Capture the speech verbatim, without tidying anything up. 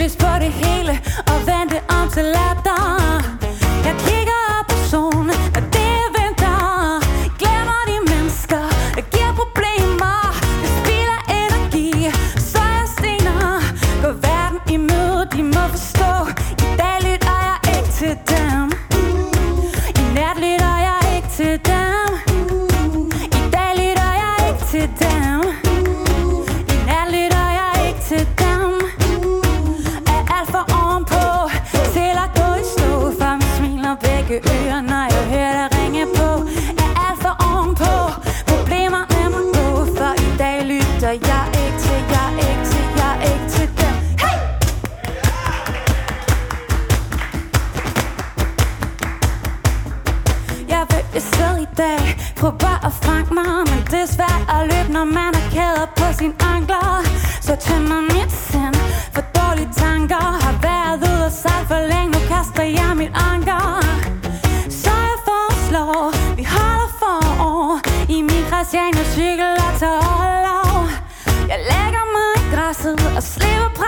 lys på det hele og vente om til latter. Jeg kigger op på solen, og det er vinter. Glemmer de mennesker, der giver problemer. Det spilder energi, så jeg stener. Går verden i møde, de må forstå. I dag lytter jeg ikke til dem. I nat lytter jeg ikke til dem. I dag lytter jeg ikke til dem. I nat lytter jeg ikke til dem. Er alt for ovenpå til at gå i stå. For mig smiler begge ører, når jeg hører dig ringe på. Er alt for ovenpå, problemerne må gå. For i dag lytter jeg ikke til, jeg ikke til, jeg ikke til dem. Hey! Jeg vil et sted i dag, prøver at fange mig. Men det er svært at løbe, når man er kæder på sine ankler. Så tømmer mit sind for dårlige tanker. Har været ude og sejle for længe, nu kaster jeg mit anker. Så jeg foreslår, vi holder forår i min Christiania cykel og tager overlov. Jeg lægger mig i græsset og slipper på